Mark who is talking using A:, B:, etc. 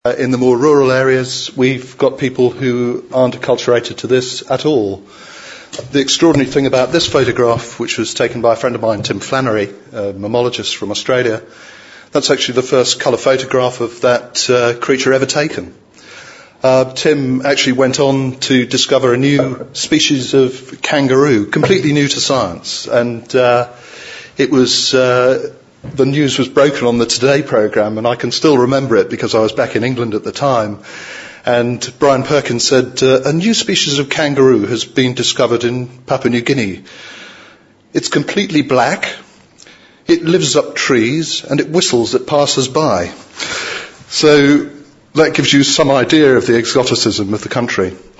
A: In the more rural areas, we've got people who aren't acculturated to this at all. The extraordinary thing about this photograph, which was taken by a friend of mine, Tim Flannery, a mammologist from Australia, that's actually the first colour photograph of that creature ever taken. Tim actually went on to discover a new species of kangaroo, completely new to science, and the news was broken on the Today programme, and I can still remember it because I was back in England at the time. And Brian Perkins said, a new species of kangaroo has been discovered in Papua New Guinea. It's completely black, it lives up trees, and it whistles at passers-by. So that gives you some idea of the exoticism of the country.